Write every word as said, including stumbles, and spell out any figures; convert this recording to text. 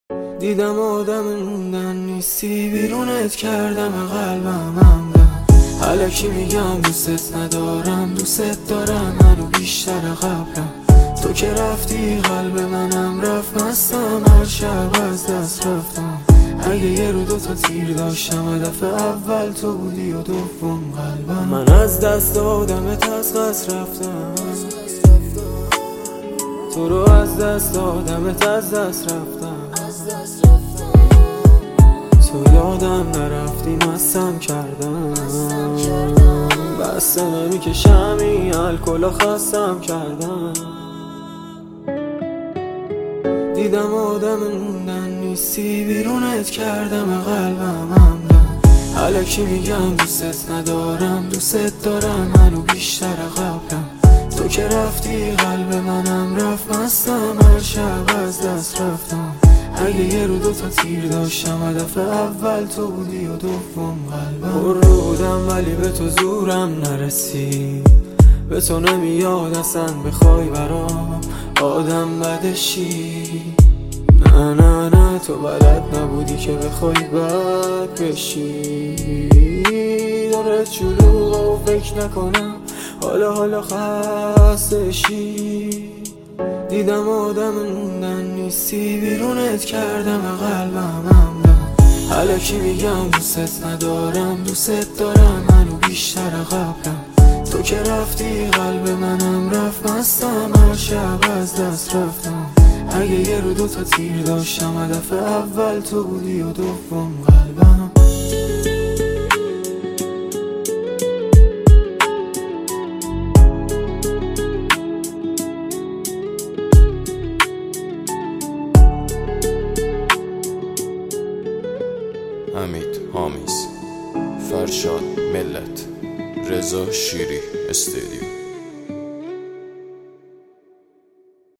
دیدم آدم موندن نیستی، بیرونت کردم قلبم همدم. الکی میگم دوست ندارم، دوست دارم منو بیشتر قبلم. تو که رفتی قلب منم رفت، مستم هر شب از دست رفتم. اگه یه رو دوتا تیر داشتم، هدف اول تو بودی و دوم قلبم. من از دست دادمت از قصد رفتم، تو رو از دست دادمت از دست رفتم. تو یادم نرفتی مستم کردم، بسته نمیکشم این الکل خستم کردم. دیدم آدم موندن نیستی، بیرونت کردم قلبم همدم. الکی میگم دوست ندارم، دوست دارم منو بیشتر قبلم. تو که رفتی قلب منم رفت، مستم هر شب از دست رفتم. اگه یه رو دوتا تیر داشتم، هدف اول تو بودی و دوم قلبم. پر رو بودم ولی به تو زورم نرسید، به تو نمیاد اصلا بخوای برام آدم بدشی. نه نه نه تو بلد نبودی که بخوای بد بشی. دارت شلوغه و فکر نکنم حالا حالا خستشی. دیدم آدم موندن نیستی، بیرونت کردم قلبم همدم. الکی میگم دوست ندارم، دوست دارم منو بیشتر قبلم. تو که رفتی قلب منم رفت، مستم هر شب از دست رفتم. اگه یه رو دوتا تیر داشتم، هدف اول تو بودی و دوم قلبم. حمید حامیز، فرشاد ملت، رضا شیری استودیو.